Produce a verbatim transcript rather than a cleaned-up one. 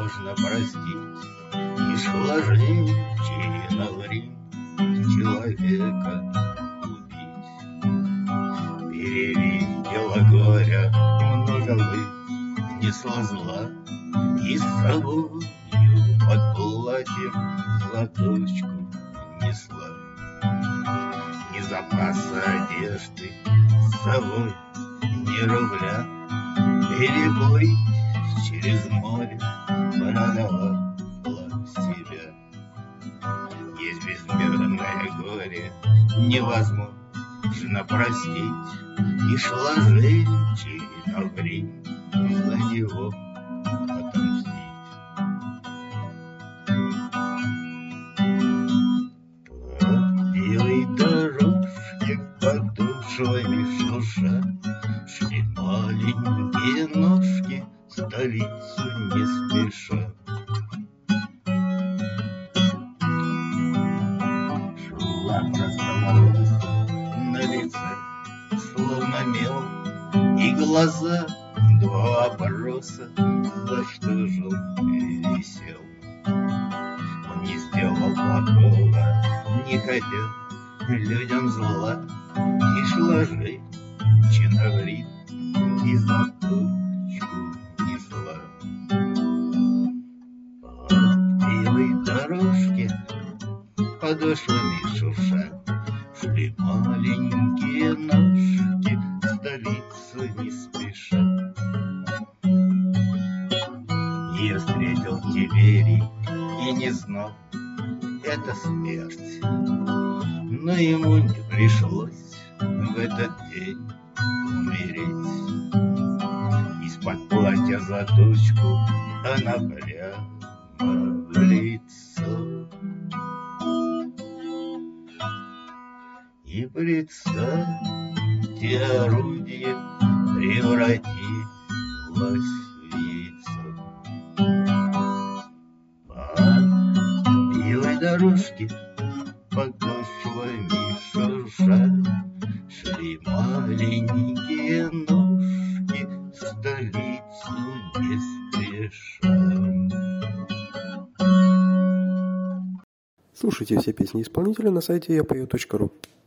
можно простить. И шла женщина в Рим человека убить. Перевидела горя много вынесла зла, и с собою под платьем заточку несла. Ни запаса одежды с собой, ни рубля, переплыть через море продавала себя. Есть безмерное горе, невозможно простить, и шла женщина в Рим за него отомстить. По белой дорожке подошвами шурша шли маленькие ножки, столицу не спеша. Шла простоволоса, на лице словно мел, и глаза два вопроса, за что же он висел. Он не сделал плохого, не хотел людям зла, и шла женщина в Рим и заточку несла. По белой дорожке подошвами шурша шли маленькие ножки, столицу не спеша. Ее встретил Тиберий и не знал, это смерть, но ему не пришлось в этот день умереть. Из-под платья заточку она прямо в лицо. И представьте, орудие превратилось в яйцо. По белой дорожке подошвами шурша шли маленькие ножки, столицу не спеша. Слушайте все песни исполнителя на сайте я пою точка ру.